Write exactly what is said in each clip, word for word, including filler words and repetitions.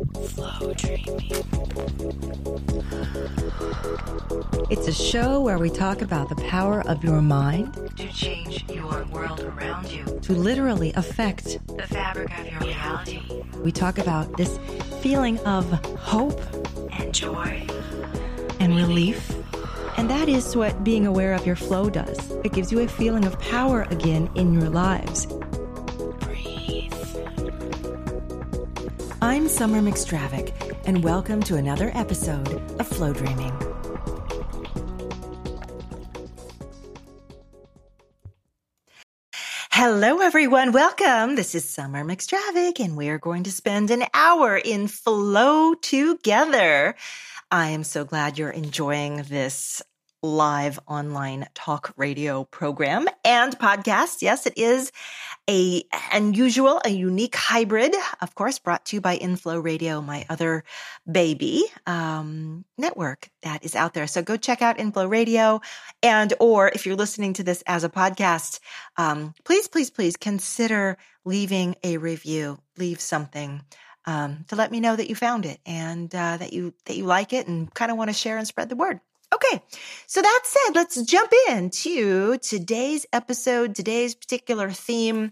Flow Dreaming. It's a show where we talk about the power of your mind To change your world around you. to literally affect. The fabric of your reality. We talk about this feeling of hope And joy. and relief. And that is what being aware of your flow does. It gives you a feeling of power again in your lives. Breathe. I'm Summer McStravick, and welcome to another episode of Flow Dreaming. Hello, everyone. Welcome. This is Summer McStravick, and we are going to spend an hour in flow together. I am so glad you're enjoying this live online talk radio program and podcast. Yes, it is a unusual, a unique hybrid, of course, brought to you by Inflow Radio, my other baby um, network that is out there. So go check out Inflow Radio, and or if you're listening to this as a podcast, um, please, please, please consider leaving a review. Leave something um, to let me know that you found it and uh, that you that you like it and kind of want to share and spread the word. Okay, so that said, let's jump into today's episode, today's particular theme.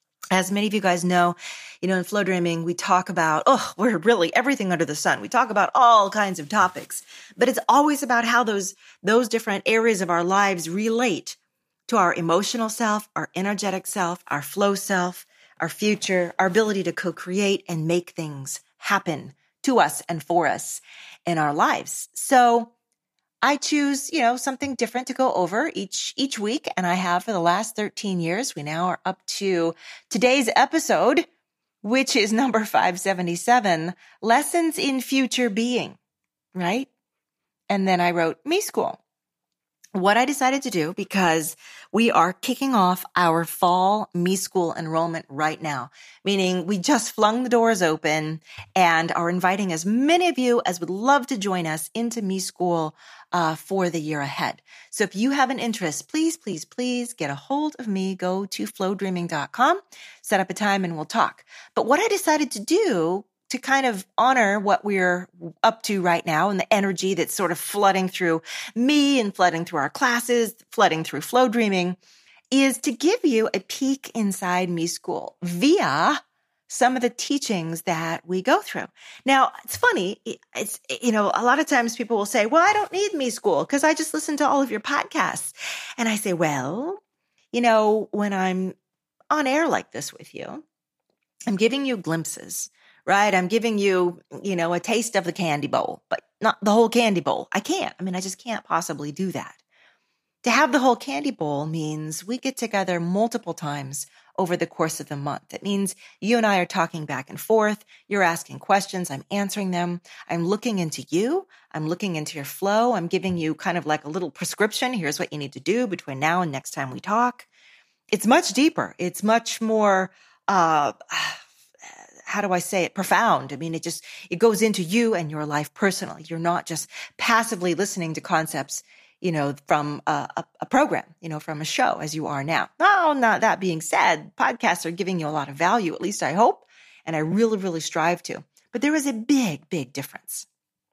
As many of you guys know, you know, in Flow Dreaming, we talk about, oh, we're really everything under the sun. We talk about all kinds of topics, but it's always about how those, those different areas of our lives relate to our emotional self, our energetic self, our flow self, our future, our ability to co-create and make things happen to us and for us in our lives. So I choose, you know, something different to go over each, each week. And I have for the last thirteen years. We now are up to today's episode, which is number five seventy-seven, Lessons in Future Being, right? And then I wrote Me School. What I decided to do, because we are kicking off our fall Me School enrollment right now, meaning we just flung the doors open and are inviting as many of you as would love to join us into Me School uh, for the year ahead. So if you have an interest, please, please, please get a hold of me. Go to flow dreaming dot com, set up a time, and we'll talk. But what I decided to do to kind of honor what we're up to right now and the energy that's sort of flooding through me and flooding through our classes, flooding through Flow Dreaming, is to give you a peek inside Me School via some of the teachings that we go through. Now, it's funny. It's, you know, a lot of times people will say, well, I don't need Me School because I just listen to all of your podcasts. And I say, well, you know, when I'm on air like this with you, I'm giving you glimpses. Right? I'm giving you, you know, a taste of the candy bowl, but not the whole candy bowl. I can't. I mean, I just can't possibly do that. To have the whole candy bowl means we get together multiple times over the course of the month. It means you and I are talking back and forth. You're asking questions. I'm answering them. I'm looking into you. I'm looking into your flow. I'm giving you kind of like a little prescription. Here's what you need to do between now and next time we talk. It's much deeper. It's much more, uh, how do I say it? Profound. I mean, it just, it goes into you and your life personally. You're not just passively listening to concepts, you know, from a, a, a program, you know, from a show as you are now. Oh, not that being said, podcasts are giving you a lot of value, at least I hope. And I really, really strive to. But there is a big, big difference.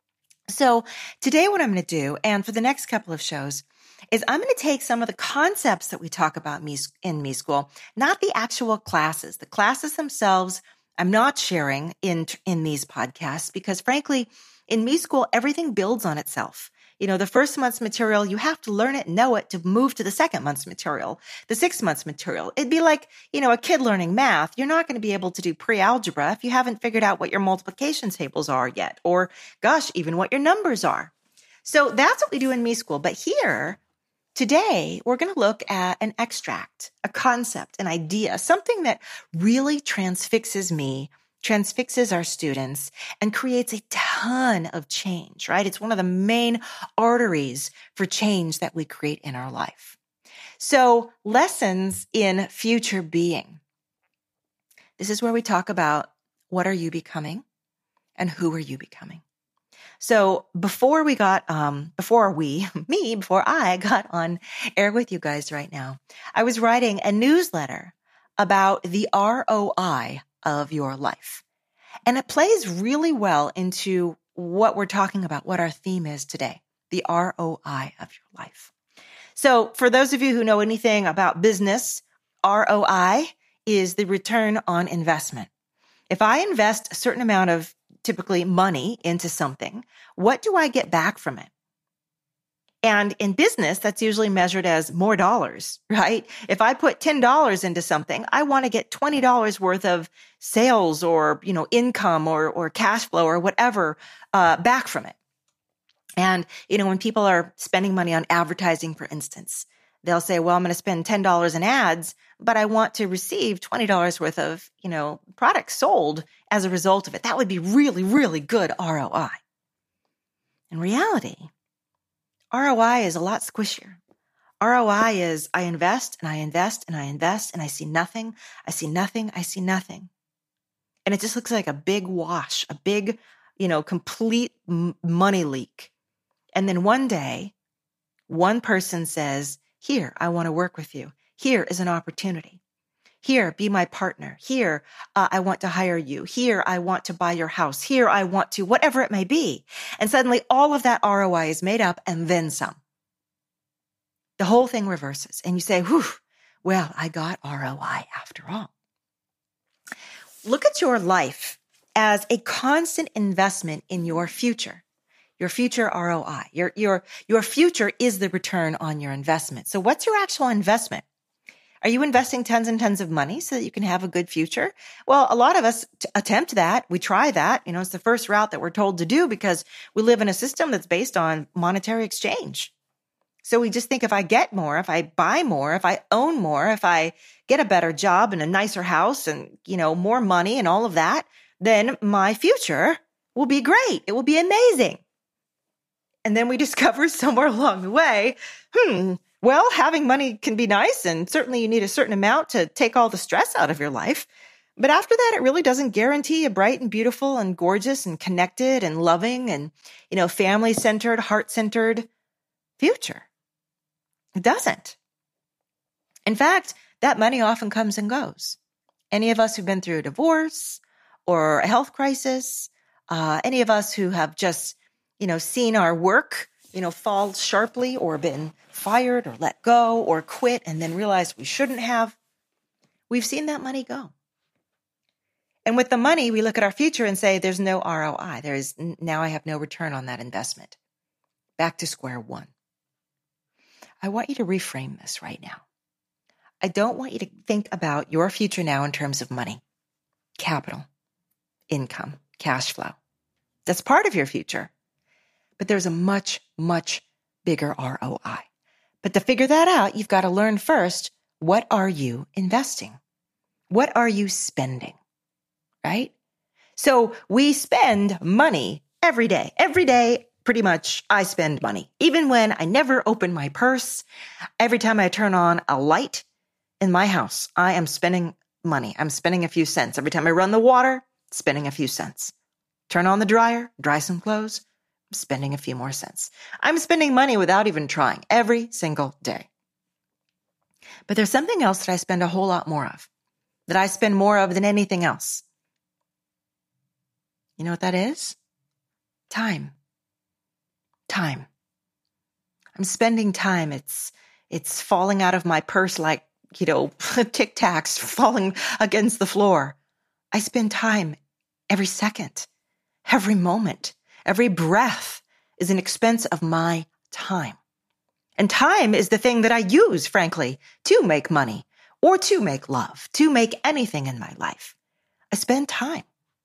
So today what I'm going to do, and for the next couple of shows, is I'm going to take some of the concepts that we talk about in Me School, not the actual classes. The classes themselves I'm not sharing in, in these podcasts because frankly, in Me School, everything builds on itself. You know, the first month's material, you have to learn it, know it to move to the second month's material, the sixth month's material. It'd be like, you know, a kid learning math. You're not going to be able to do pre-algebra if you haven't figured out what your multiplication tables are yet, or gosh, even what your numbers are. So that's what we do in Me School. But here, today, we're going to look at an extract, a concept, an idea, something that really transfixes me, transfixes our students, and creates a ton of change, right? It's one of the main arteries for change that we create in our life. So, lessons in future being. This is where we talk about what are you becoming and who are you becoming. So before we got, um, before we, me, before I got on air with you guys right now, I was writing a newsletter about the R O I of your life. And it plays really well into what we're talking about, what our theme is today, the R O I of your life. So for those of you who know anything about business, R O I is the return on investment. If I invest a certain amount of typically money into something, what do I get back from it? And in business, that's usually measured as more dollars, right? If I put ten dollars into something, I want to get twenty dollars worth of sales or, you know, income or, or cash flow or whatever, uh, back from it. And, you know, when people are spending money on advertising, for instance, they'll say, well, I'm going to spend ten dollars in ads, but I want to receive twenty dollars worth of, you know, products sold as a result of it. That would be really, really good R O I. In reality, R O I is a lot squishier. R O I is I invest and I invest and I invest and I see nothing. I see nothing. I see nothing. And it just looks like a big wash, a big, you know, complete m- money leak. And then one day, one person says, here, I want to work with you. Here is an opportunity. Here, be my partner. Here, uh, I want to hire you. Here, I want to buy your house. Here, I want to, whatever it may be. And suddenly all of that R O I is made up and then some. The whole thing reverses. And you say, whew, well, I got R O I after all. Look at your life as a constant investment in your future. Your future R O I. Your, your, your future is the return on your investment. So what's your actual investment? Are you investing tons and tons of money so that you can have a good future? Well, a lot of us t- attempt that. We try that. You know, it's the first route that we're told to do because we live in a system that's based on monetary exchange. So we just think if I get more, if I buy more, if I own more, if I get a better job and a nicer house and, you know, more money and all of that, then my future will be great. It will be amazing. And then we discover somewhere along the way, hmm, well, having money can be nice, and certainly you need a certain amount to take all the stress out of your life. But after that, it really doesn't guarantee a bright and beautiful and gorgeous and connected and loving and, you know, family-centered, heart-centered future. It doesn't. In fact, that money often comes and goes. Any of us who've been through a divorce or a health crisis, uh, any of us who have just, you know, seen our work, you know, fall sharply or been fired or let go or quit and then realized we shouldn't have, we've seen that money go. And with the money, we look at our future and say, there's no R O I. There is, now I have no return on that investment. Back to square one. I want you to reframe this right now. I don't want you to think about your future now in terms of money, capital, income, cash flow. That's part of your future. But there's a much, much bigger R O I. But to figure that out, you've got to learn first, what are you investing? What are you spending? Right? So we spend money every day. Every day, pretty much, I spend money. Even when I never open my purse, every time I turn on a light in my house, I am spending money. I'm spending a few cents. Every time I run the water, spending a few cents. Turn on the dryer, dry some clothes, I'm spending a few more cents. I'm spending money without even trying every single day. But there's something else that I spend a whole lot more of, that I spend more of than anything else. You know what that is? Time. Time. I'm spending time. It's, it's falling out of my purse like, you know, Tic Tacs falling against the floor. I spend time every second, every moment, every breath is an expense of my time. And time is the thing that I use, frankly, to make money or to make love, to make anything in my life. I spend time.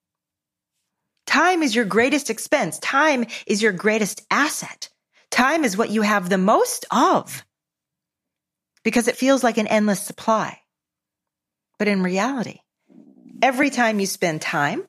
Time is your greatest expense. Time is your greatest asset. Time is what you have the most of because it feels like an endless supply. But in reality, every time you spend time,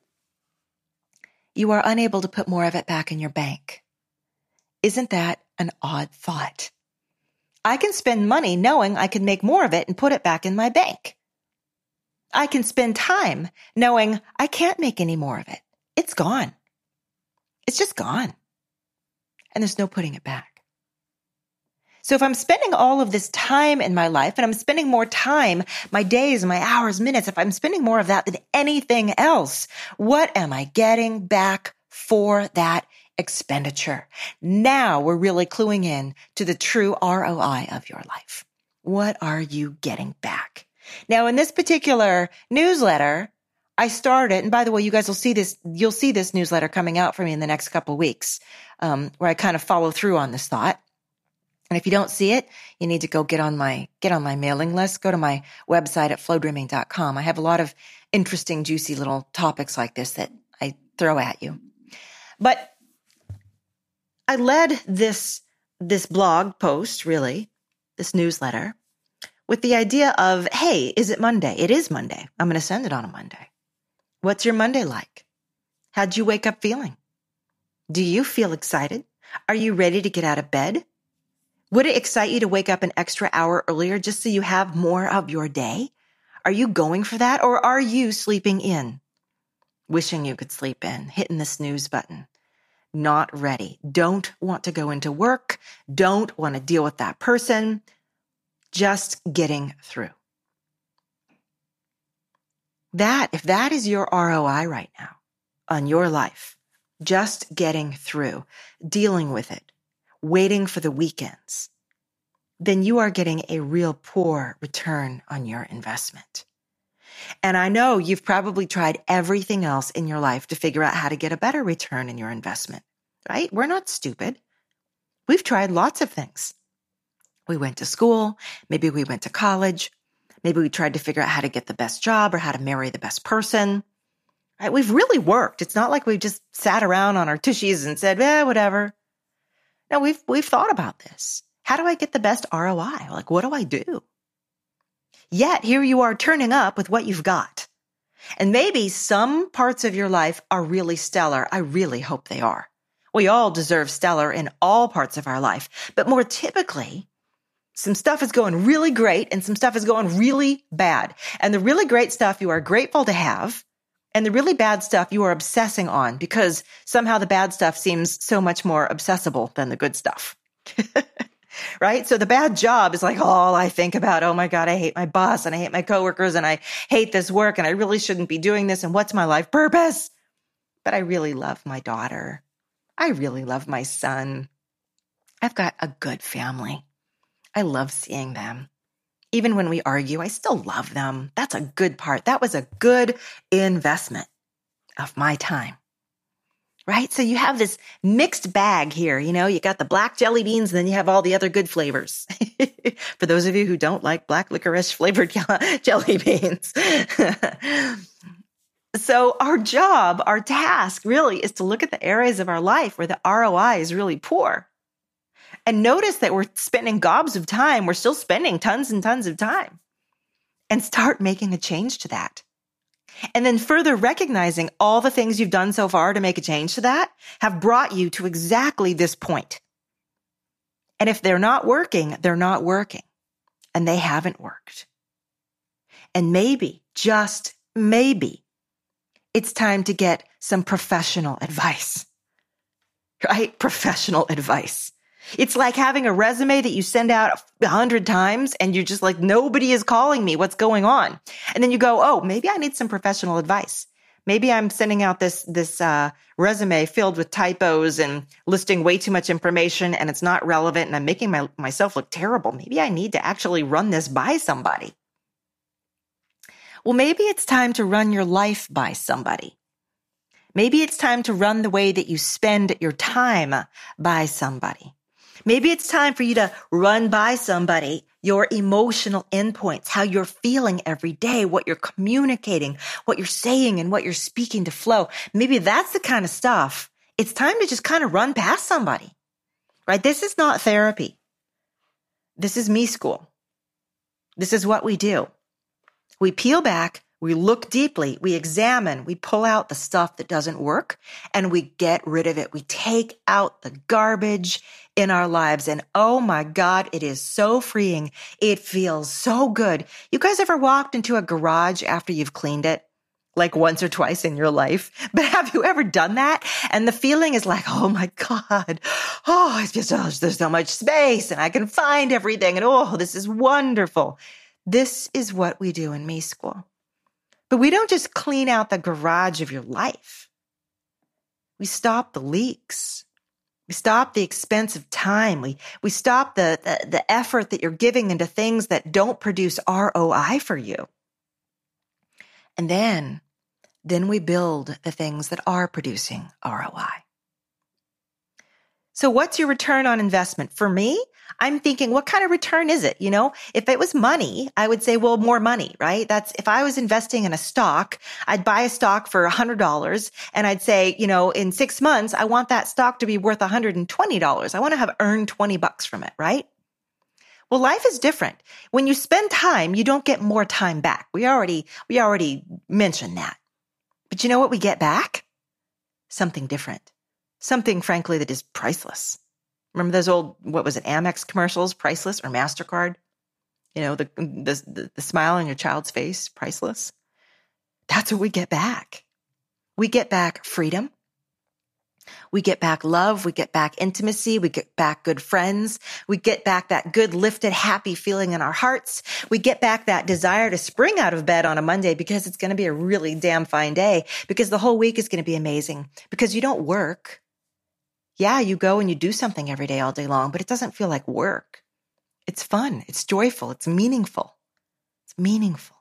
you are unable to put more of it back in your bank. Isn't that an odd thought? I can spend money knowing I can make more of it and put it back in my bank. I can spend time knowing I can't make any more of it. It's gone. It's just gone. And there's no putting it back. So if I'm spending all of this time in my life and I'm spending more time, my days, my hours, minutes, if I'm spending more of that than anything else, what am I getting back for that expenditure? Now we're really cluing in to the true R O I of your life. What are you getting back? Now, in this particular newsletter, I started, and by the way, you guys will see this, you'll see this newsletter coming out for me in the next couple of weeks, um, where I kind of follow through on this thought. And if you don't see it, you need to go get on my, get on my mailing list. Go to my website at flow dreaming dot com. I have a lot of interesting, juicy little topics like this that I throw at you. But I led this, this blog post, really, this newsletter, with the idea of, hey, is it Monday? It is Monday. I'm going to send it on a Monday. What's your Monday like? How'd you wake up feeling? Do you feel excited? Are you ready to get out of bed? Would it excite you to wake up an extra hour earlier just so you have more of your day? Are you going for that, or are you sleeping in? Wishing you could sleep in, hitting the snooze button. Not ready. Don't want to go into work. Don't want to deal with that person. Just getting through. That, if that is your R O I right now on your life, just getting through, dealing with it, waiting for the weekends, then you are getting a real poor return on your investment. And I know you've probably tried everything else in your life to figure out how to get a better return in your investment, right? We're not stupid. We've tried lots of things. We went to school. Maybe we went to college. Maybe we tried to figure out how to get the best job or how to marry the best person. Right? We've really worked. It's not like we've just sat around on our tushies and said, eh, whatever. No, we've, we've thought about this. How do I get the best R O I? Like, what do I do? Yet here you are turning up with what you've got. And maybe some parts of your life are really stellar. I really hope they are. We all deserve stellar in all parts of our life. But more typically, some stuff is going really great and some stuff is going really bad. And the really great stuff you are grateful to have, and the really bad stuff you are obsessing on because somehow the bad stuff seems so much more obsessible than the good stuff. Right? So the bad job is like all I think about. Oh my God, I hate my boss and I hate my coworkers and I hate this work and I really shouldn't be doing this. And what's my life purpose? But I really love my daughter. I really love my son. I've got a good family. I love seeing them. Even when we argue, I still love them. That's a good part. That was a good investment of my time. Right? So you have this mixed bag here. You know, you got the black jelly beans and then you have all the other good flavors. For those of you who don't like black licorice flavored jelly beans. So our job, our task really is to look at the areas of our life where the R O I is really poor. And notice that we're spending gobs of time. We're still spending tons and tons of time. And start making a change to that. And then further recognizing all the things you've done so far to make a change to that have brought you to exactly this point. And if they're not working, they're not working. And they haven't worked. And maybe, just maybe, it's time to get some professional advice. Right? Professional advice. It's like having a resume that you send out a hundred times and you're just like, nobody is calling me. What's going on? And then you go, oh, maybe I need some professional advice. Maybe I'm sending out this, this, uh, resume filled with typos and listing way too much information and it's not relevant and I'm making my, myself look terrible. Maybe I need to actually run this by somebody. Well, maybe it's time to run your life by somebody. Maybe it's time to run the way that you spend your time by somebody. Maybe it's time for you to run by somebody your emotional endpoints, how you're feeling every day, what you're communicating, what you're saying, and what you're speaking to flow. Maybe that's the kind of stuff. It's time to just kind of run past somebody, right? This is not therapy. This is me school. This is what we do. We peel back, we look deeply, we examine, we pull out the stuff that doesn't work, and we get rid of it. We take out the garbage in our lives. And oh my God, it is so freeing. It feels so good. You guys ever walked into a garage after you've cleaned it like once or twice in your life, but have you ever done that? And the feeling is like, oh my God, oh, it's just, oh, there's so much space and I can find everything. And oh, this is wonderful. This is what we do in Me School. But we don't just clean out the garage of your life. We stop the leaks. We stop the expensive time. We, we stop the, the, the effort that you're giving into things that don't produce R O I for you. And then, then we build the things that are producing R O I. So what's your return on investment? For me, I'm thinking, what kind of return is it? You know, if it was money, I would say, well, more money, right? That's if I was investing in a stock, I'd buy a stock for one hundred dollars and I'd say, you know, in six months, I want that stock to be worth one hundred twenty dollars. I want to have earned twenty bucks from it, right? Well, life is different. When you spend time, you don't get more time back. We already, we already mentioned that. But you know what we get back? Something different. Something, frankly, that is priceless. Remember those old, what was it, Amex commercials, priceless, or MasterCard? You know, the, the, the smile on your child's face, priceless. That's what we get back. We get back freedom. We get back love. We get back intimacy. We get back good friends. We get back that good, lifted, happy feeling in our hearts. We get back that desire to spring out of bed on a Monday because it's going to be a really damn fine day, because the whole week is going to be amazing, because you don't work. Yeah, you go and you do something every day all day long, but it doesn't feel like work. It's fun. It's joyful. It's meaningful. It's meaningful.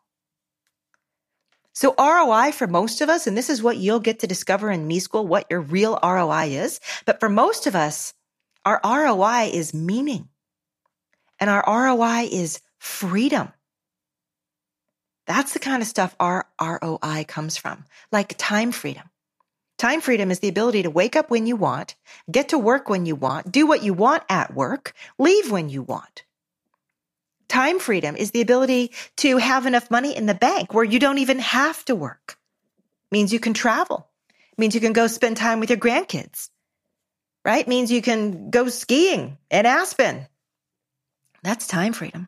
So R O I for most of us, and this is what you'll get to discover in Me School, what your real R O I is. But for most of us, our R O I is meaning. And our R O I is freedom. That's the kind of stuff our R O I comes from, like time freedom. Time freedom is the ability to wake up when you want, get to work when you want, do what you want at work, leave when you want. Time freedom is the ability to have enough money in the bank where you don't even have to work. It means you can travel. It means you can go spend time with your grandkids, right? It means you can go skiing in Aspen. That's time freedom.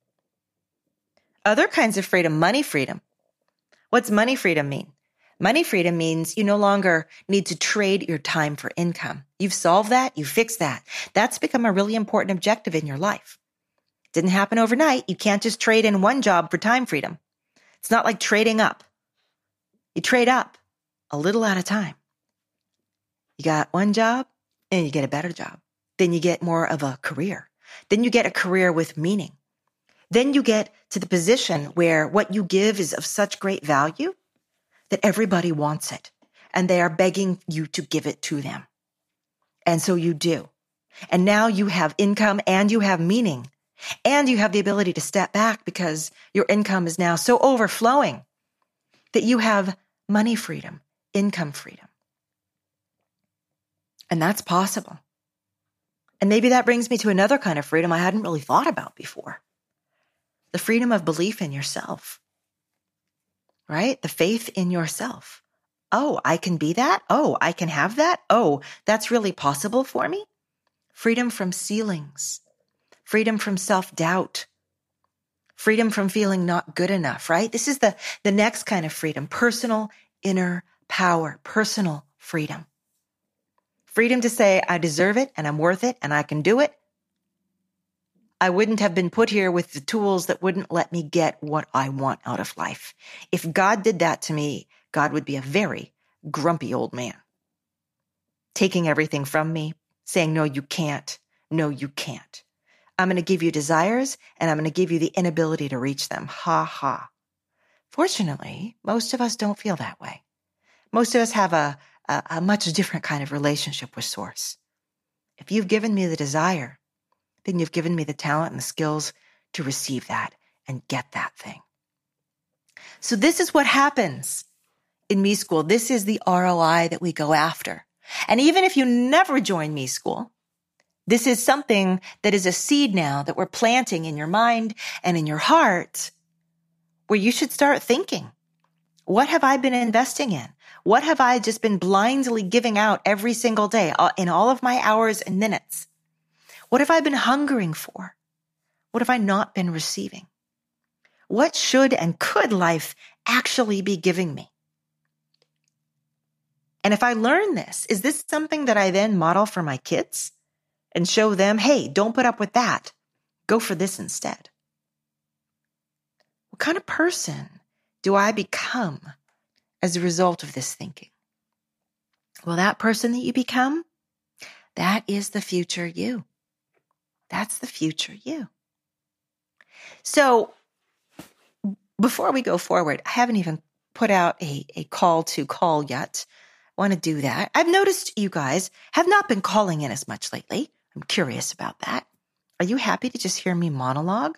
Other kinds of freedom, money freedom. What's money freedom mean? Money freedom means you no longer need to trade your time for income. You've solved that. You fixed that. That's become a really important objective in your life. Didn't happen overnight. You can't just trade in one job for time freedom. It's not like trading up. You trade up a little at a time. You got one job and you get a better job. Then you get more of a career. Then you get a career with meaning. Then you get to the position where what you give is of such great value that everybody wants it and they are begging you to give it to them. And so you do. And now you have income and you have meaning. And you have the ability to step back because your income is now so overflowing that you have money freedom, income freedom. And that's possible. And maybe that brings me to another kind of freedom I hadn't really thought about before. The freedom of belief in yourself, right? The faith in yourself. Oh, I can be that. Oh, I can have that. Oh, that's really possible for me. Freedom from ceilings. Freedom from self-doubt, freedom from feeling not good enough, right? This is the, the next kind of freedom, personal inner power, personal freedom. Freedom to say, I deserve it and I'm worth it and I can do it. I wouldn't have been put here with the tools that wouldn't let me get what I want out of life. If God did that to me, God would be a very grumpy old man, taking everything from me, saying, no, you can't. No, you can't. I'm going to give you desires, and I'm going to give you the inability to reach them. Ha ha. Fortunately, most of us don't feel that way. Most of us have a, a, a much different kind of relationship with Source. If you've given me the desire, then you've given me the talent and the skills to receive that and get that thing. So this is what happens in Me School. This is the R O I that we go after. And even if you never join Me School, this is something that is a seed now that we're planting in your mind and in your heart, where you should start thinking, what have I been investing in? What have I just been blindly giving out every single day in all of my hours and minutes? What have I been hungering for? What have I not been receiving? What should and could life actually be giving me? And if I learn this, is this something that I then model for my kids and show them, hey, don't put up with that. Go for this instead? What kind of person do I become as a result of this thinking? Well, that person that you become, that is the future you. That's the future you. So before we go forward, I haven't even put out a, a call to call yet. I want to do that. I've noticed you guys have not been calling in as much lately. I'm curious about that. Are you happy to just hear me monologue?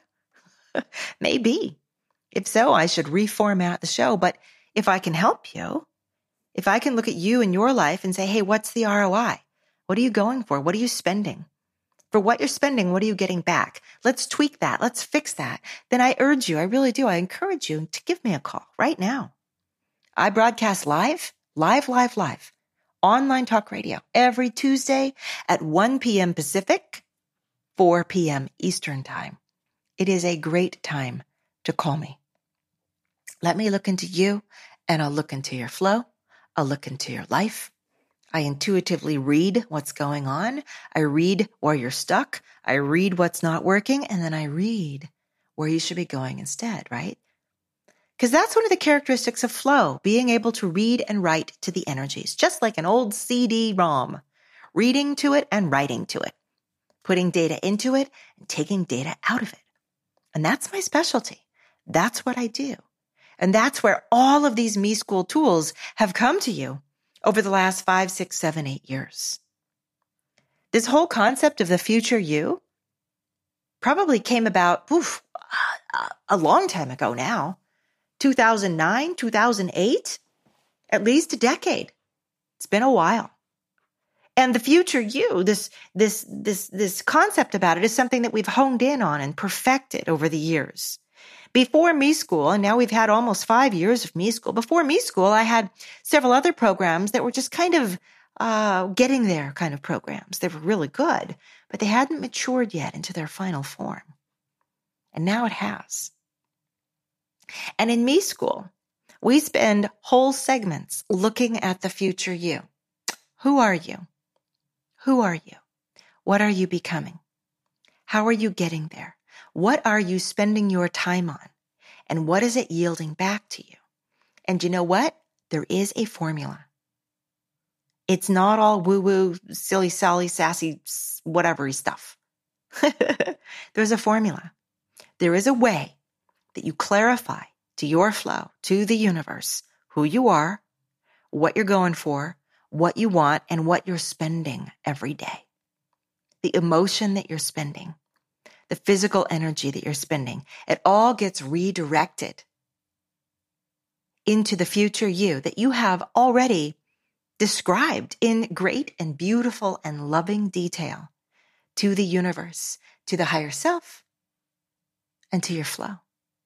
Maybe. If so, I should reformat the show. But if I can help you, if I can look at you and your life and say, hey, what's the R O I? What are you going for? What are you spending? For what you're spending, what are you getting back? Let's tweak that. Let's fix that. Then I urge you, I really do. I encourage you to give me a call right now. I broadcast live, live, live, live, online talk radio every Tuesday at one p.m. Pacific, four p.m. Eastern Time. It is a great time to call me. Let me look into you, and I'll look into your flow. I'll look into your life. I intuitively read what's going on. I read where you're stuck. I read what's not working, and then I read where you should be going instead, right? Because that's one of the characteristics of flow, being able to read and write to the energies, just like an old C D ROM, reading to it and writing to it, putting data into it and taking data out of it. And that's my specialty. That's what I do. And that's where all of these Me School tools have come to you over the last five, six, seven, eight years. This whole concept of the future you probably came about oof, a long time ago now. two thousand nine, two thousand eight, at least a decade. It's been a while. And the future you, this, this, this, this concept about it is something that we've honed in on and perfected over the years. Before Me School, and now we've had almost five years of Me School. Before Me School, I had several other programs that were just kind of uh, getting there kind of programs. They were really good, but they hadn't matured yet into their final form. And now it has. And in Me School, we spend whole segments looking at the future you. Who are you? Who are you? What are you becoming? How are you getting there? What are you spending your time on? And what is it yielding back to you? And you know what? There is a formula. It's not all woo-woo, silly, sally, sassy, whatever stuff. There's a formula. There is a way that you clarify to your flow, to the universe, who you are, what you're going for, what you want, and what you're spending every day. The emotion that you're spending, the physical energy that you're spending, it all gets redirected into the future you that you have already described in great and beautiful and loving detail to the universe, to the higher self, and to your flow.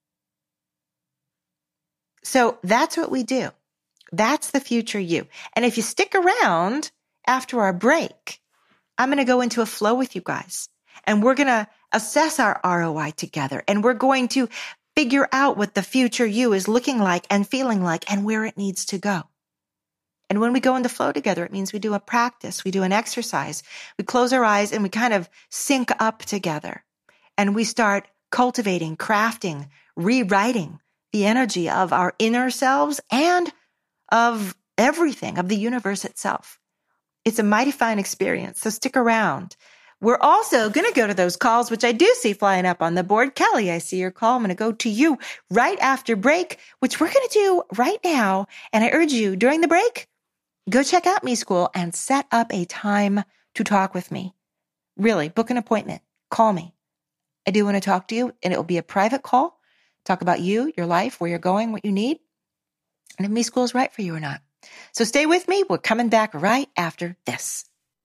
So that's what we do. That's the future you. And if you stick around after our break, I'm going to go into a flow with you guys. And we're going to assess our R O I together. And we're going to figure out what the future you is looking like and feeling like and where it needs to go. And when we go into flow together, it means we do a practice. We do an exercise. We close our eyes and we kind of sync up together. And we start cultivating, crafting, rewriting the energy of our inner selves and of everything, of the universe itself. It's a mighty fine experience. So stick around. We're also going to go to those calls, which I do see flying up on the board. Kelly, I see your call. I'm going to go to you right after break, which we're going to do right now. And I urge you during the break, go check out Me School and set up a time to talk with me. Really, book an appointment. Call me. I do want to talk to you, and it will be a private call. Talk about you, your life, where you're going, what you need, and if Me School is right for you or not. So stay with me. We're coming back right after this.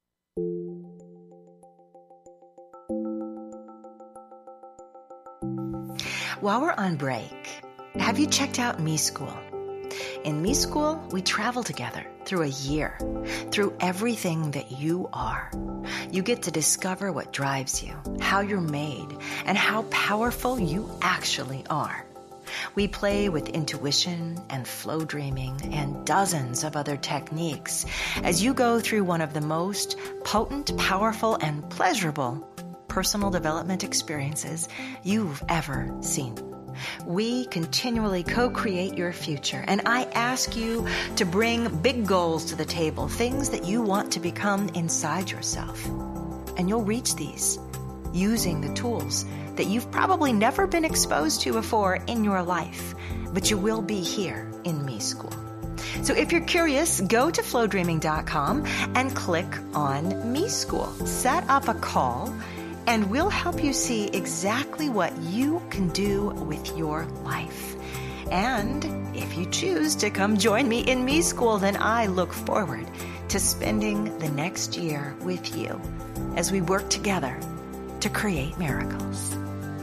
While we're on break, have you checked out Me School? In Me School, we travel together through a year, through everything that you are. You get to discover what drives you, how you're made, and how powerful you actually are. We play with intuition and flow dreaming and dozens of other techniques as you go through one of the most potent, powerful, and pleasurable personal development experiences you've ever seen. We continually co-create your future, and I ask you to bring big goals to the table, things that you want to become inside yourself. And you'll reach these using the tools that you've probably never been exposed to before in your life, but you will be here in Me School. So if you're curious, go to flow dreaming dot com and click on Me School. Set up a call, and we'll help you see exactly what you can do with your life. And if you choose to come join me in Me School, then I look forward to spending the next year with you as we work together to create miracles.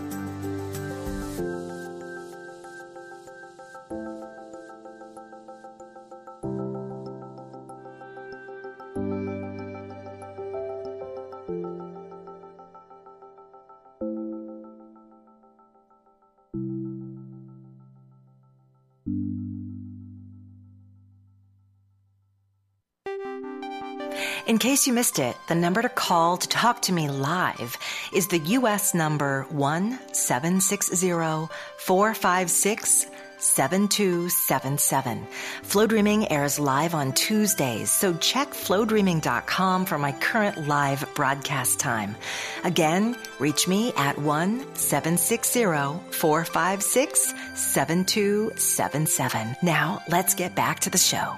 In case you missed it, the number to call to talk to me live is the U S number one seven six zero, four five six, seven two seven seven. Flow Dreaming airs live on Tuesdays, so check flow dreaming dot com for my current live broadcast time. Again, reach me at one seven six zero, four five six, seven two seven seven. Now, let's get back to the show.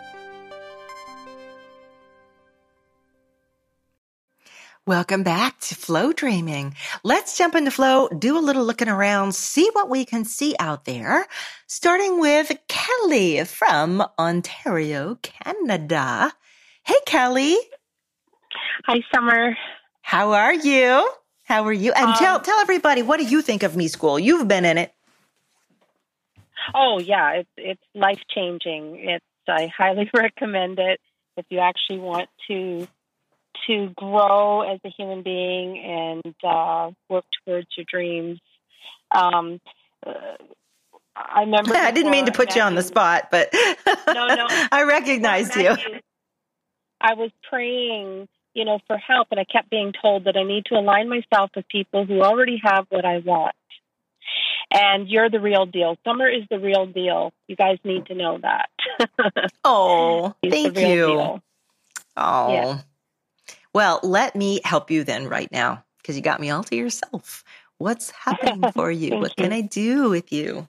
Welcome back to Flow Dreaming. Let's jump into flow, do a little looking around, see what we can see out there, starting with Kelly from Ontario, Canada. Hey, Kelly. Hi, Summer. How are you? How are you? And um, tell tell everybody, what do you think of Me School? You've been in it. Oh, yeah. It's, it's life-changing. It's, I highly recommend it if you actually want to to grow as a human being and uh, work towards your dreams. Um, uh, I remember. I didn't mean to put you on the spot, but no, no, I recognized you. I was praying, you know, for help, and I kept being told that I need to align myself with people who already have what I want. And you're the real deal. Summer is the real deal. You guys need to know that. Oh, thank you. Deal. Oh. Yeah. Well, let me help you then right now, because you got me all to yourself. What's happening for you? What you. can I do with you?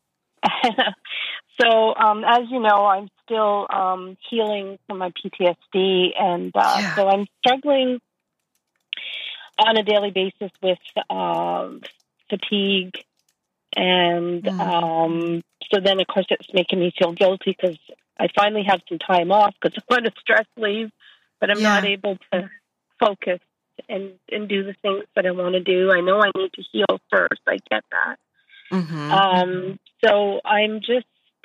So, um, as you know, I'm still um, healing from my P T S D, and uh, yeah. so I'm struggling on a daily basis with uh, fatigue, and mm. um, so then, of course, it's making me feel guilty because I finally have some time off because I'm on a stress leave. But I'm yeah. not able to focus and, and do the things that I want to do. I know I need to heal first. I get that. Mm-hmm. Um, so I'm just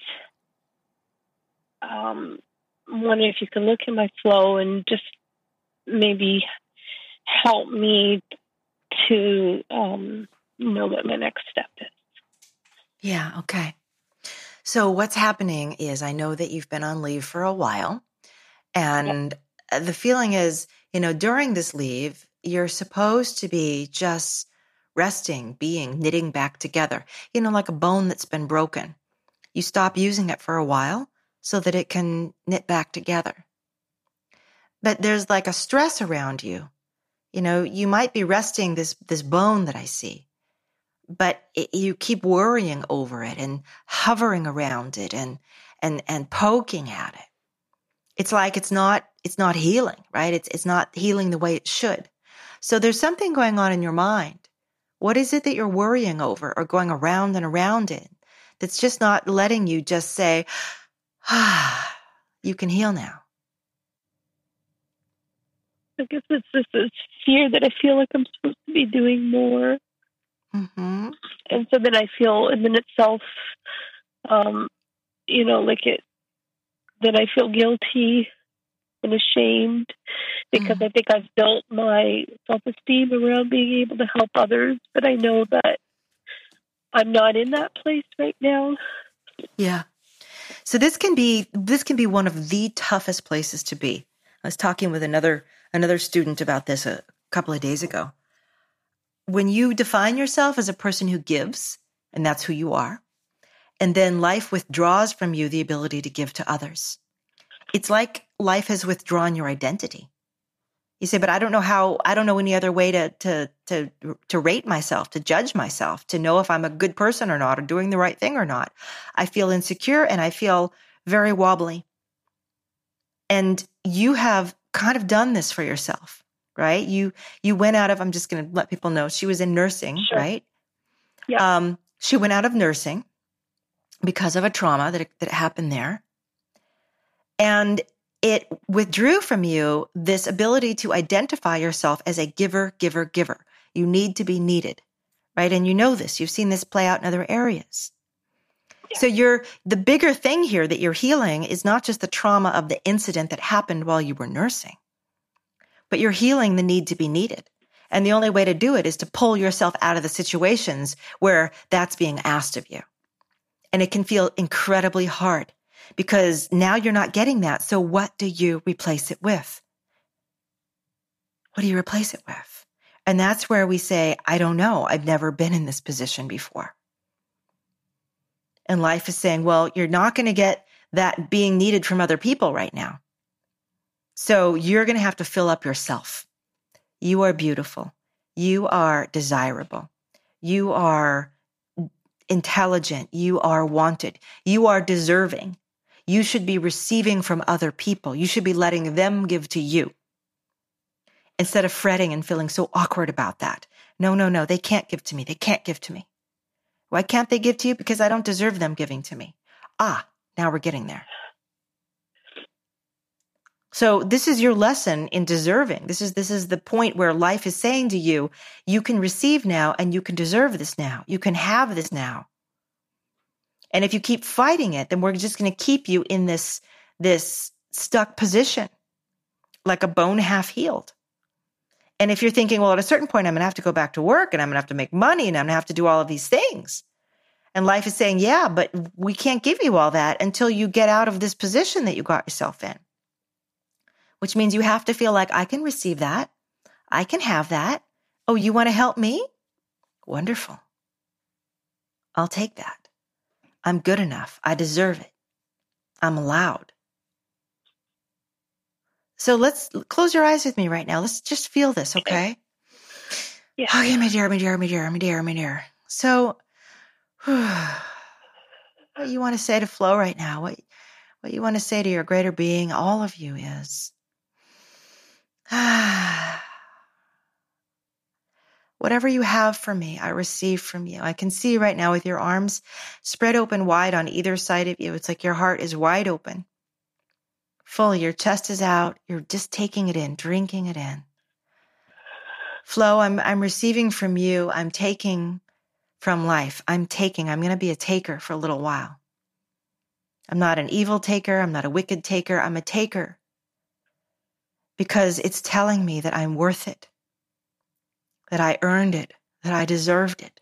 um, wondering if you can look at my flow and just maybe help me to um, know what my next step is. Yeah, okay. So what's happening is I know that you've been on leave for a while, and yep. the feeling is, you know, during this leave, you're supposed to be just resting, being, knitting back together, you know, like a bone that's been broken. You stop using it for a while so that it can knit back together. But there's like a stress around you. You know, you might be resting this, this bone that I see, but it, you keep worrying over it and hovering around it and, and, and poking at it. It's like it's not it's not healing, right? It's it's not healing the way it should. So there's something going on in your mind. What is it that you're worrying over or going around and around it that's just not letting you just say, ah, you can heal now? I guess it's just this fear that I feel like I'm supposed to be doing more. Mm-hmm. And so then I feel in itself, um, you know, like it, that I feel guilty and ashamed because mm. I think I've built my self-esteem around being able to help others. But I know that I'm not in that place right now. Yeah. So this can be this can be one of the toughest places to be. I was talking with another another student about this a couple of days ago. When you define yourself as a person who gives, and that's who you are, and then life withdraws from you the ability to give to others. It's like life has withdrawn your identity. You say, but I don't know how, I don't know any other way to, to, to, to rate myself, to judge myself, to know if I'm a good person or not, or doing the right thing or not. I feel insecure and I feel very wobbly. And you have kind of done this for yourself, right? You, you went out of, I'm just going to let people know, she was in nursing, Sure. right? Yeah. Um, she went out of nursing because of a trauma that, that happened there. And it withdrew from you this ability to identify yourself as a giver, giver, giver. You need to be needed, right? And you know this. You've seen this play out in other areas. Yeah. So you're the bigger thing here that you're healing is not just the trauma of the incident that happened while you were nursing, but you're healing the need to be needed. And the only way to do it is to pull yourself out of the situations where that's being asked of you. And it can feel incredibly hard. Because now you're not getting that. So what do you replace it with? What do you replace it with? And that's where we say, I don't know. I've never been in this position before. And life is saying, well, you're not going to get that being needed from other people right now. So you're going to have to fill up yourself. You are beautiful. You are desirable. You are intelligent. You are wanted. You are deserving. You should be receiving from other people. You should be letting them give to you instead of fretting and feeling so awkward about that. No, no, no, they can't give to me. They can't give to me. Why can't they give to you? Because I don't deserve them giving to me. Ah, now we're getting there. So this is your lesson in deserving. This is, this is the point where life is saying to you, you can receive now and you can deserve this now. You can have this now. And if you keep fighting it, then we're just going to keep you in this, this stuck position, like a bone half healed. And if you're thinking, well, at a certain point, I'm going to have to go back to work and I'm going to have to make money and I'm going to have to do all of these things. And life is saying, yeah, but we can't give you all that until you get out of this position that you got yourself in, which means you have to feel like I can receive that. I can have that. Oh, you want to help me? Wonderful. I'll take that. I'm good enough. I deserve it. I'm allowed. So let's close your eyes with me right now. Let's just feel this, okay? Yeah. Okay, my dear, my dear, my dear, my dear, my dear. So, what you want to say to Flo right now, what, what you want to say to your greater being, all of you is, whatever you have for me, I receive from you. I can see right now with your arms spread open wide on either side of you. It's like your heart is wide open, full. Your chest is out. You're just taking it in, drinking it in. Flo, I'm, I'm receiving from you. I'm taking from life. I'm taking. I'm going to be a taker for a little while. I'm not an evil taker. I'm not a wicked taker. I'm a taker because it's telling me that I'm worth it. That I earned it, that I deserved it.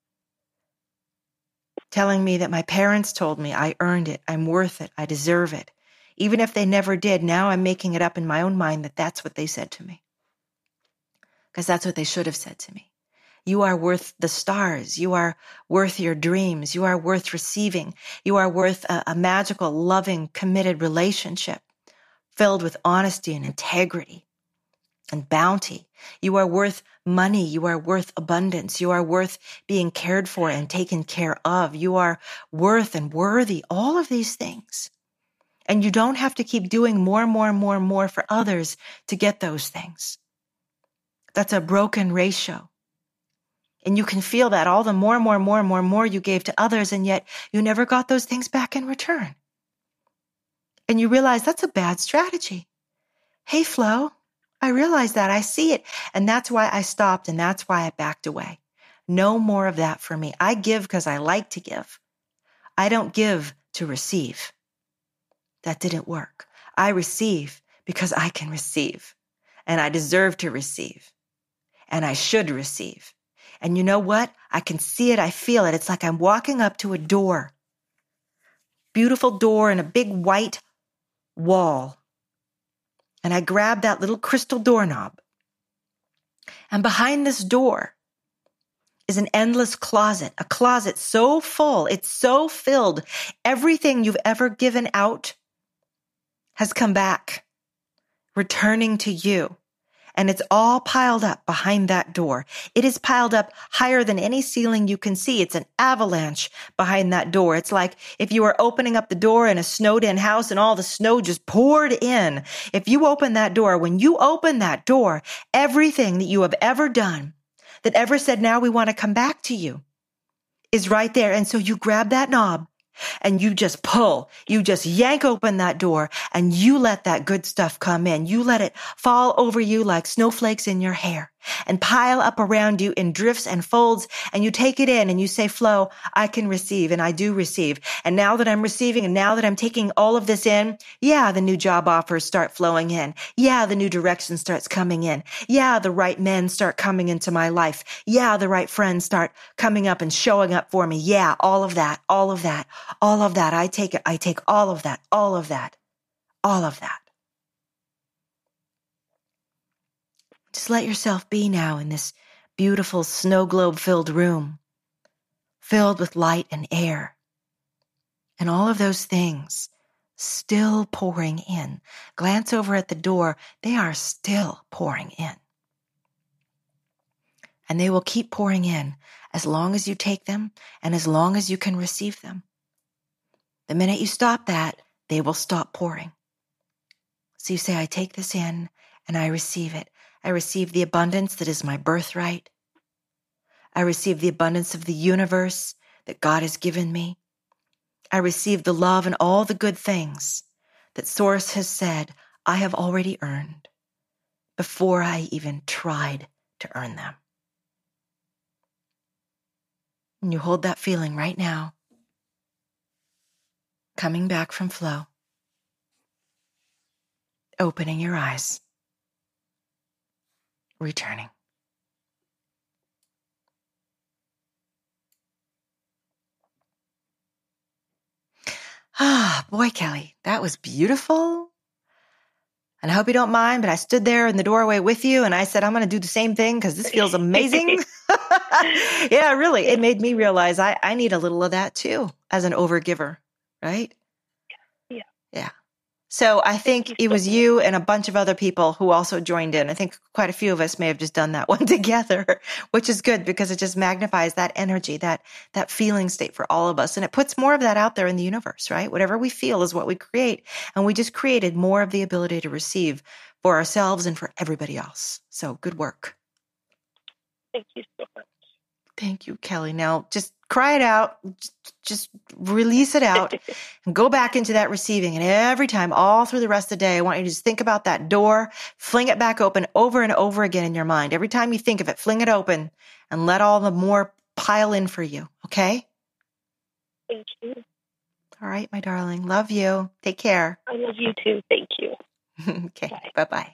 Telling me that my parents told me I earned it, I'm worth it, I deserve it. Even if they never did, now I'm making it up in my own mind that that's what they said to me. Because that's what they should have said to me. You are worth the stars. You are worth your dreams. You are worth receiving. You are worth a, a magical, loving, committed relationship filled with honesty and integrity and bounty. You are worth money. You are worth abundance. You are worth being cared for and taken care of. You are worth and worthy, all of these things. And you don't have to keep doing more and more and more and more for others to get those things. That's a broken ratio. And you can feel that all the more and more and more and more and more you gave to others, and yet you never got those things back in return. And you realize that's a bad strategy. Hey, Flo, I realize that. I see it. And that's why I stopped, and that's why I backed away. No more of that for me. I give because I like to give. I don't give to receive. That didn't work. I receive because I can receive, and I deserve to receive, and I should receive. And you know what? I can see it. I feel it. It's like I'm walking up to a door. Beautiful door and a big white wall. And I grab that little crystal doorknob. And behind this door is an endless closet, a closet so full, it's so filled. Everything you've ever given out has come back, returning to you. And it's all piled up behind that door. It is piled up higher than any ceiling you can see. It's an avalanche behind that door. It's like if you were opening up the door in a snowed-in house and all the snow just poured in. If you open that door, when you open that door, everything that you have ever done, that ever said, now we want to come back to you, is right there. And so you grab that knob and you just pull, you just yank open that door and you let that good stuff come in. You let it fall over you like snowflakes in your hair and pile up around you in drifts and folds. And you take it in and you say, flow, I can receive. And I do receive. And now that I'm receiving and now that I'm taking all of this in, yeah, the new job offers start flowing in. Yeah, the new direction starts coming in. Yeah, the right men start coming into my life. Yeah, the right friends start coming up and showing up for me. Yeah, all of that, all of that, all of that. I take it. I take all of that, all of that, all of that. Just let yourself be now in this beautiful snow globe-filled room, filled with light and air, and all of those things still pouring in. Glance over at the door. They are still pouring in. And they will keep pouring in as long as you take them and as long as you can receive them. The minute you stop that, they will stop pouring. So you say, I take this in and I receive it. I receive the abundance that is my birthright. I receive the abundance of the universe that God has given me. I receive the love and all the good things that Source has said I have already earned before I even tried to earn them. And you hold that feeling right now, coming back from flow, opening your eyes, returning. Ah, boy, Kelly, that was beautiful. And I hope you don't mind, but I stood there in the doorway with you and I said, I'm going to do the same thing because this feels amazing. Yeah, really. It made me realize I, I need a little of that too as an overgiver, right? Yeah. Yeah. So I think it was you and a bunch of other people who also joined in. I think quite a few of us may have just done that one together, which is good because it just magnifies that energy, that that feeling state for all of us. And it puts more of that out there in the universe, right? Whatever we feel is what we create. And we just created more of the ability to receive for ourselves and for everybody else. So good work. Thank you so much. Thank you, Kelly. Now just cry it out. Just release it out and go back into that receiving. And every time, all through the rest of the day, I want you to just think about that door, fling it back open over and over again in your mind. Every time you think of it, fling it open and let all the more pile in for you. Okay? Thank you. All right, my darling. Love you. Take care. I love you too. Thank you. Okay. Bye. Bye-bye.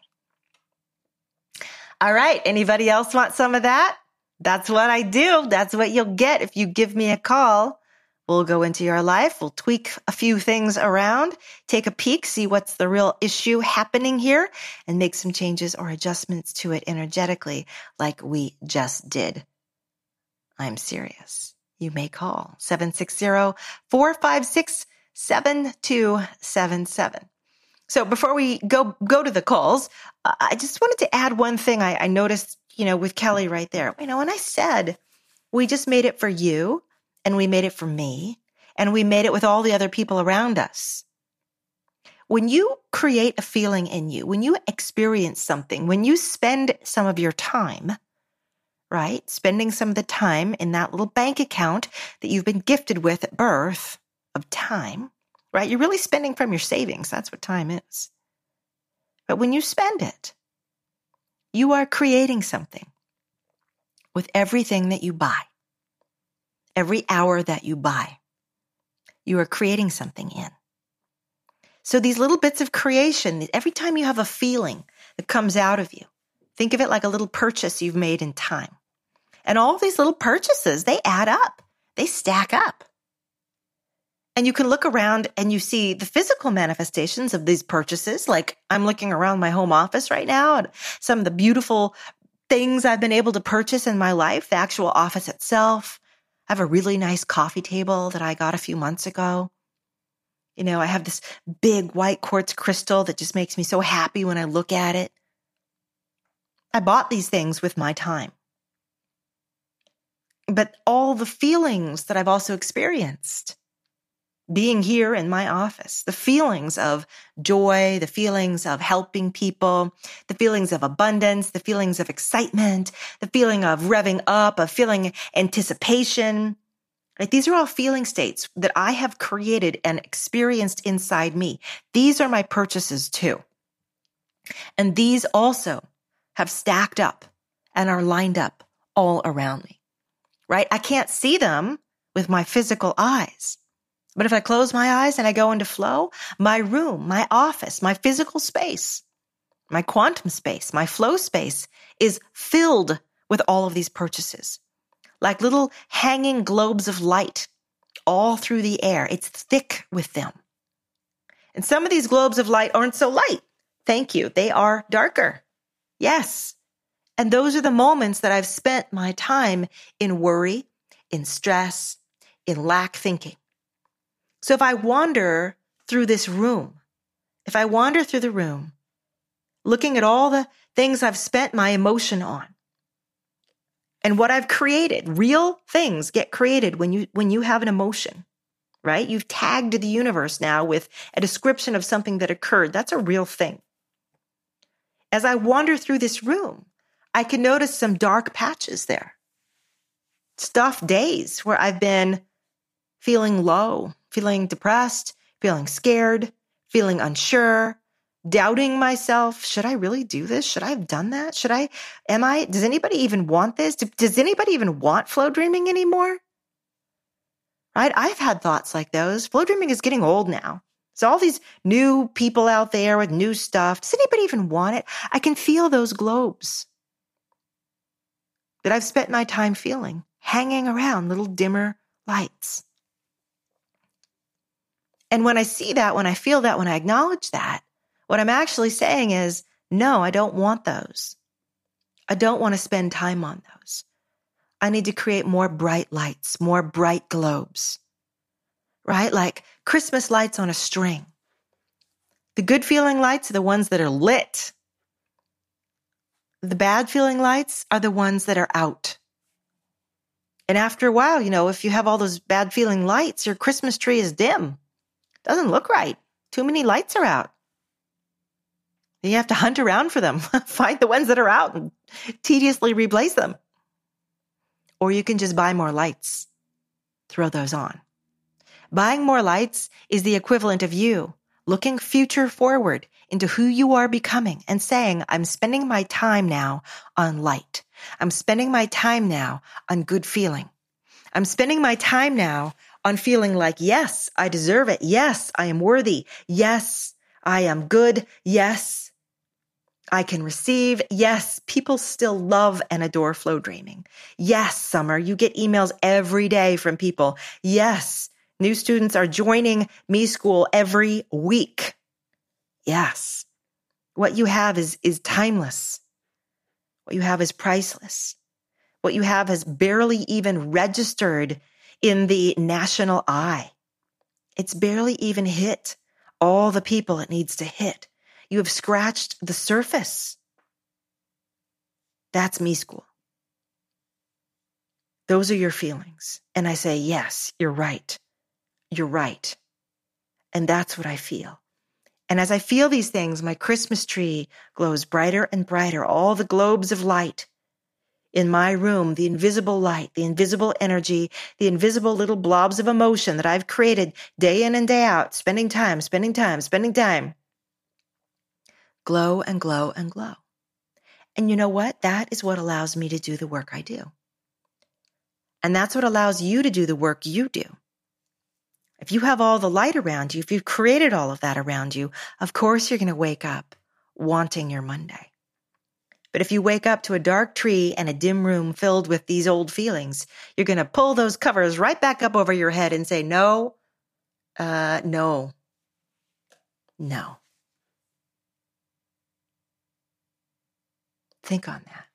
All right. Anybody else want some of that? That's what I do. That's what you'll get if you give me a call. We'll go into your life. We'll tweak a few things around, take a peek, see what's the real issue happening here, and make some changes or adjustments to it energetically like we just did. I'm serious. You may call seven six zero, four five six, seven two seven seven. So before we go go to the calls, uh, I just wanted to add one thing I, I noticed, you know, with Kelly right there. You know, when I said we just made it for you and we made it for me and we made it with all the other people around us. When you create a feeling in you, when you experience something, when you spend some of your time, right, spending some of the time in that little bank account that you've been gifted with at birth of time, right? You're really spending from your savings. That's what time is. But when you spend it, you are creating something with everything that you buy. Every hour that you buy, you are creating something in. So these little bits of creation, every time you have a feeling that comes out of you, think of it like a little purchase you've made in time. And all these little purchases, they add up. They stack up. And you can look around and you see the physical manifestations of these purchases. Like I'm looking around my home office right now at some of the beautiful things I've been able to purchase in my life, the actual office itself. I have a really nice coffee table that I got a few months ago. You know, I have this big white quartz crystal that just makes me so happy when I look at it. I bought these things with my time. But all the feelings that I've also experienced, being here in my office, the feelings of joy, the feelings of helping people, the feelings of abundance, the feelings of excitement, the feeling of revving up, of feeling anticipation. Right? These are all feeling states that I have created and experienced inside me. These are my purchases too. And these also have stacked up and are lined up all around me. Right? I can't see them with my physical eyes. But if I close my eyes and I go into flow, my room, my office, my physical space, my quantum space, my flow space is filled with all of these purchases, like little hanging globes of light all through the air. It's thick with them. And some of these globes of light aren't so light. Thank you. They are darker. Yes. And those are the moments that I've spent my time in worry, in stress, in lack thinking. So if I wander through this room, if I wander through the room, looking at all the things I've spent my emotion on and what I've created, real things get created when you, when you have an emotion, right? You've tagged the universe now with a description of something that occurred. That's a real thing. As I wander through this room, I can notice some dark patches there. Stuff days where I've been feeling low, feeling depressed, feeling scared, feeling unsure, doubting myself. Should I really do this? Should I have done that? Should I, am I, does anybody even want this? Does anybody even want flow dreaming anymore? Right? I've had thoughts like those. Flow dreaming is getting old now. So all these new people out there with new stuff. Does anybody even want it? I can feel those globes that I've spent my time feeling, hanging around little dimmer lights. And when I see that, when I feel that, when I acknowledge that, what I'm actually saying is, no, I don't want those. I don't want to spend time on those. I need to create more bright lights, more bright globes, right? Like Christmas lights on a string. The good feeling lights are the ones that are lit. The bad feeling lights are the ones that are out. And after a while, you know, if you have all those bad feeling lights, your Christmas tree is dim. Doesn't look right. Too many lights are out. You have to hunt around for them. Find the ones that are out and tediously replace them. Or you can just buy more lights. Throw those on. Buying more lights is the equivalent of you looking future forward into who you are becoming and saying, I'm spending my time now on light. I'm spending my time now on good feeling. I'm spending my time now on feeling like, yes, I deserve it. Yes, I am worthy. Yes, I am good. Yes, I can receive. Yes, people still love and adore flow dreaming. Yes, Summer, you get emails every day from people. Yes, new students are joining Me School every week. Yes, what you have is, is timeless. What you have is priceless. What you have has barely even registered in the national eye. It's barely even hit all the people it needs to hit. You have scratched the surface. That's Me School. Those are your feelings. And I say, yes, you're right. You're right. And that's what I feel. And as I feel these things, my Christmas tree glows brighter and brighter. All the globes of light in my room, the invisible light, the invisible energy, the invisible little blobs of emotion that I've created day in and day out, spending time, spending time, spending time, glow and glow and glow. And you know what? That is what allows me to do the work I do. And that's what allows you to do the work you do. If you have all the light around you, if you've created all of that around you, of course you're going to wake up wanting your Monday. But if you wake up to a dark tree and a dim room filled with these old feelings, you're going to pull those covers right back up over your head and say, no, uh, no, no. Think on that.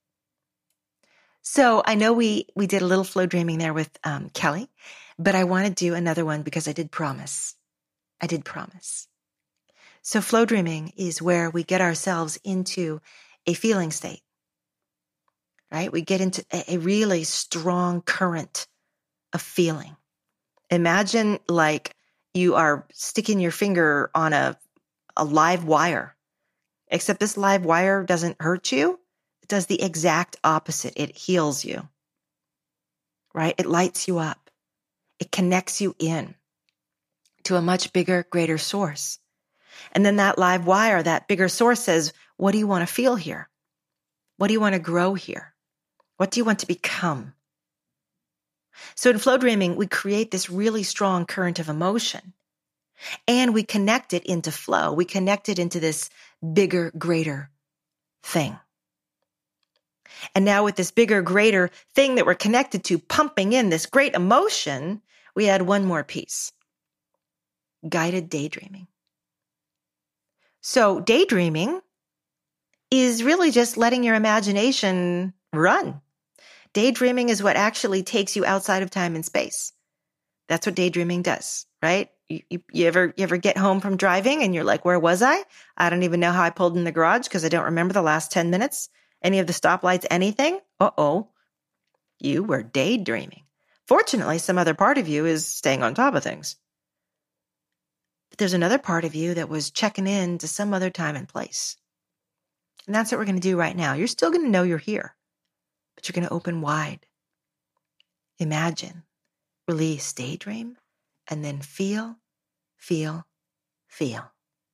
So I know we, we did a little flow dreaming there with um, Kelly, but I want to do another one because I did promise. I did promise. So flow dreaming is where we get ourselves into a feeling state, right? We get into a, a really strong current of feeling. Imagine like you are sticking your finger on a, a live wire, except this live wire doesn't hurt you. It does the exact opposite. It heals you, right? It lights you up. It connects you in to a much bigger, greater source. And then that live wire, that bigger source says, what do you want to feel here? What do you want to grow here? What do you want to become? So in flow dreaming, we create this really strong current of emotion and we connect it into flow. We connect it into this bigger, greater thing. And now with this bigger, greater thing that we're connected to, pumping in this great emotion, we add one more piece. Guided daydreaming. So daydreaming is really just letting your imagination run. Daydreaming is what actually takes you outside of time and space. That's what daydreaming does, right? You, you, you ever you ever get home from driving and you're like, where was I? I don't even know how I pulled in the garage because I don't remember the last ten minutes, any of the stoplights, anything. Uh-oh, you were daydreaming. Fortunately, some other part of you is staying on top of things. But there's another part of you that was checking in to some other time and place. And that's what we're going to do right now. You're still going to know you're here, but you're going to open wide. Imagine, release, daydream, and then feel, feel, feel.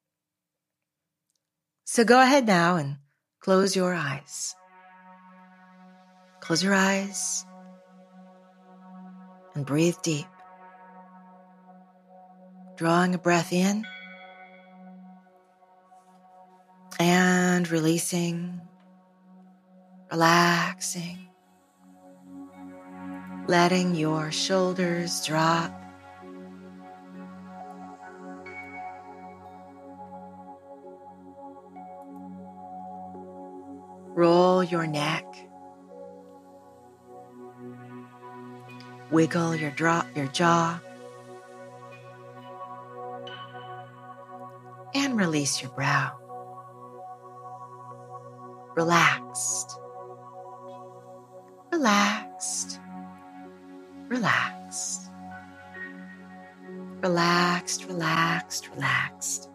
So go ahead now and close your eyes. Close your eyes and breathe deep. Drawing a breath in and releasing, relaxing, letting your shoulders drop. Roll your neck. Wiggle your, draw, your jaw. And release your brow. Relaxed. Relaxed. Relaxed. Relaxed, relaxed, relaxed.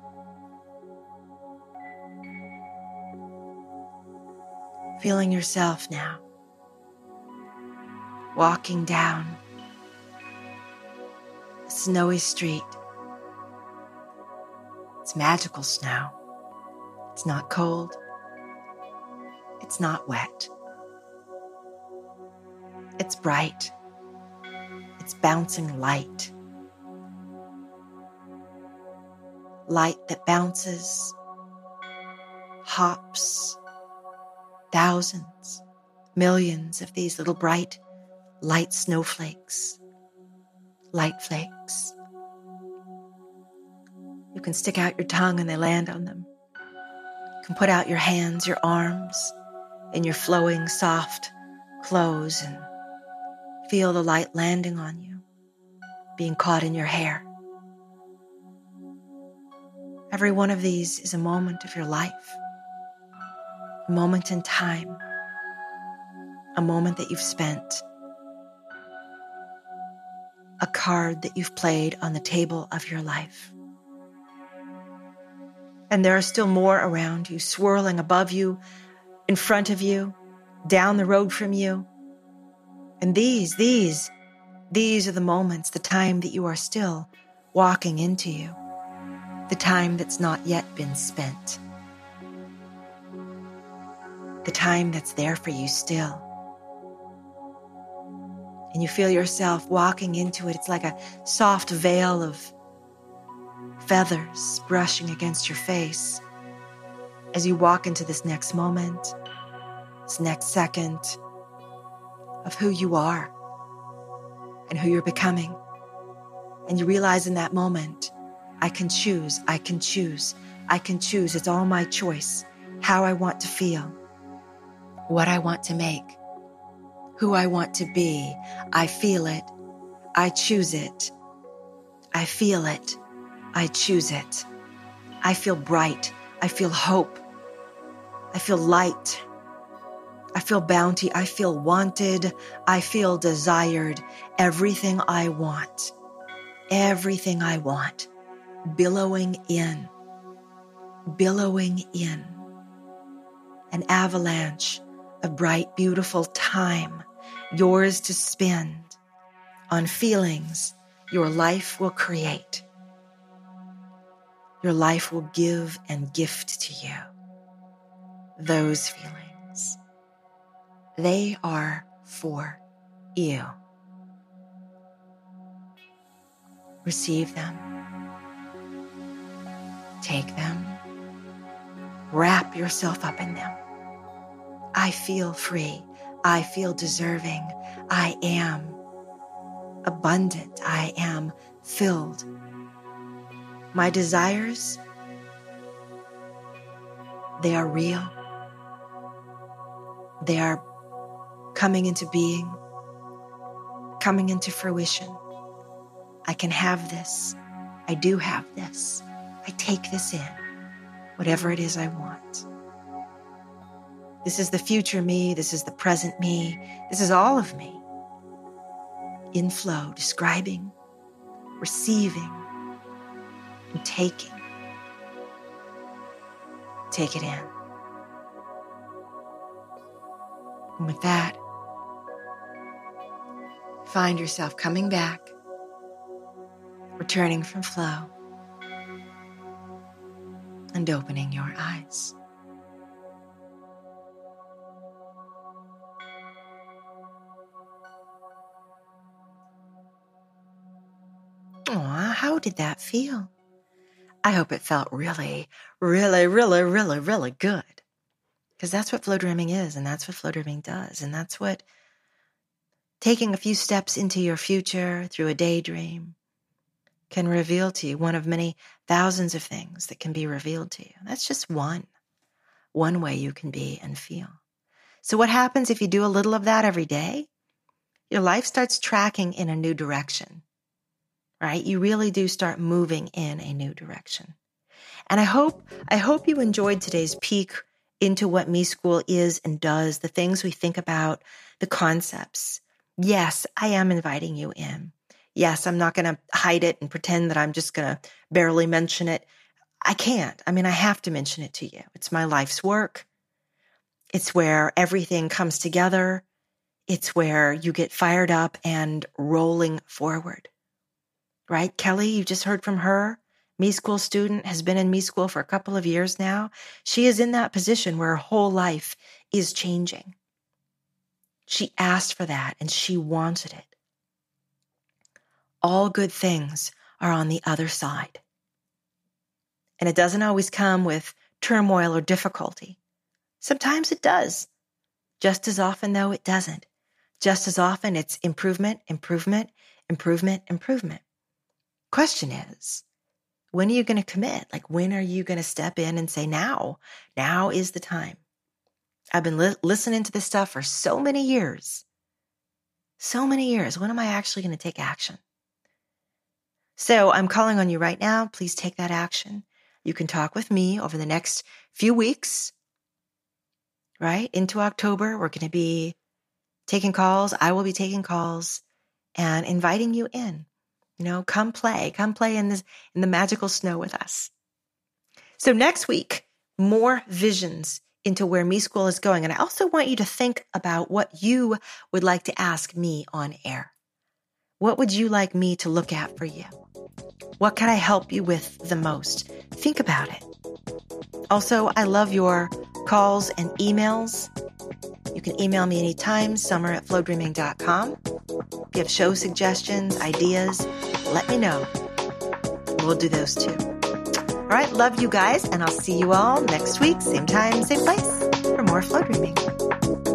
Feeling yourself now. Walking down a snowy street. It's magical snow. It's not cold. It's not wet. It's bright. It's bouncing light. Light that bounces, hops, thousands, millions of these little bright light snowflakes, light flakes. You can stick out your tongue and they land on them. You can put out your hands, your arms, in your flowing, soft clothes and feel the light landing on you, being caught in your hair. Every one of these is a moment of your life, a moment in time, a moment that you've spent, a card that you've played on the table of your life. And there are still more around you, swirling above you, in front of you, down the road from you. And these, these, these are the moments, the time that you are still walking into you, the time that's not yet been spent, the time that's there for you still. And you feel yourself walking into it. It's like a soft veil of feathers brushing against your face as you walk into this next moment, this next second of who you are and who you're becoming. And you realize in that moment, I can choose, I can choose, I can choose. It's all my choice. How I want to feel, what I want to make, who I want to be. I feel it. I choose it. I feel it. I choose it. I feel bright. I feel hope. I feel light. I feel bounty. I feel wanted. I feel desired. Everything I want. Everything I want. Billowing in. Billowing in. An avalanche of bright, beautiful time, yours to spend on feelings your life will create. Your life will give and gift to you those feelings. They are for you. Receive them. Take them. Wrap yourself up in them. I feel free. I feel deserving. I am abundant. I am filled. My desires, they are real. They are coming into being, coming into fruition. I can have this. I do have this. I take this in, whatever it is I want. This is the future me. This is the present me. This is all of me. In flow, describing, receiving, and taking. Take it in. And with that, find yourself coming back, returning from flow, and opening your eyes. Aw, how did that feel? I hope it felt really, really, really, really, really good. Because that's what flow dreaming is, and that's what flow dreaming does, and that's what taking a few steps into your future through a daydream can reveal to you. One of many thousands of things that can be revealed to you. That's just one, one way you can be and feel. So what happens if you do a little of that every day? Your life starts tracking in a new direction. Right? You really do start moving in a new direction. And I hope, I hope you enjoyed today's peek into what Me School is and does, the things we think about, the concepts. Yes, I am inviting you in. Yes, I'm not going to hide it and pretend that I'm just going to barely mention it. I can't. I mean, I have to mention it to you. It's my life's work. It's where everything comes together. It's where you get fired up and rolling forward. Right? Kelly, you just heard from her. Me School student, has been in Me School for a couple of years now. She is in that position where her whole life is changing. She asked for that and she wanted it. All good things are on the other side. And it doesn't always come with turmoil or difficulty. Sometimes it does. Just as often, though, it doesn't. Just as often, it's improvement, improvement, improvement, improvement. Question is, when are you going to commit? Like, when are you going to step in and say, now, now is the time? I've been li- listening to this stuff for so many years. So many years. When am I actually going to take action? So I'm calling on you right now. Please take that action. You can talk with me over the next few weeks, right? Into October, we're going to be taking calls. I will be taking calls and inviting you in. You know, come play, come play in this, in the magical snow with us. So next week, more visions into where Me School is going. And I also want you to think about what you would like to ask me on air. What would you like me to look at for you? What can I help you with the most? Think about it. Also, I love your calls and emails. You can email me anytime, summer at flow dreaming dot com. If you have show suggestions, ideas, let me know. We'll do those too. All right, love you guys, and I'll see you all next week, same time, same place, for more Flow Dreaming.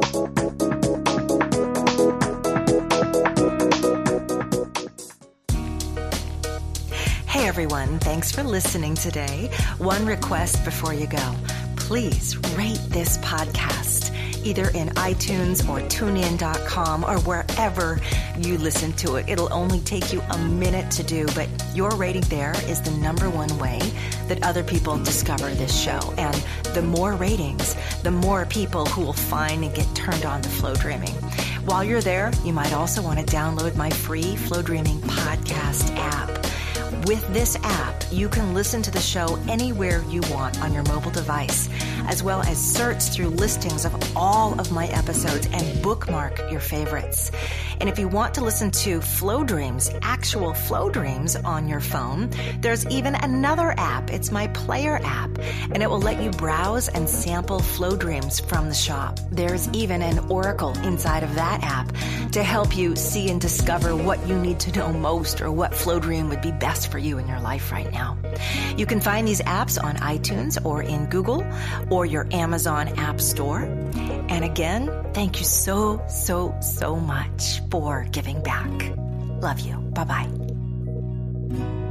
Hey everyone, thanks for listening today. One request before you go. Please rate this podcast either in iTunes or tune in dot com or wherever you listen to it. It'll only take you a minute to do, but your rating there is the number one way that other people discover this show. And the more ratings, the more people who will find and get turned on to Flow Dreaming. While you're there, you might also want to download my free Flow Dreaming podcast app. With this app, you can listen to the show anywhere you want on your mobile device, as well as search through listings of all of my episodes and bookmark your favorites. And if you want to listen to Flow Dreams, actual Flow Dreams on your phone, there's even another app. It's my Player app, and it will let you browse and sample Flow Dreams from the shop. There's even an oracle inside of that app to help you see and discover what you need to know most or what Flow Dream would be best for you in your life right now. You can find these apps on iTunes or in Google or your Amazon App Store. And again, thank you so, so, so much for giving back. Love you. Bye-bye.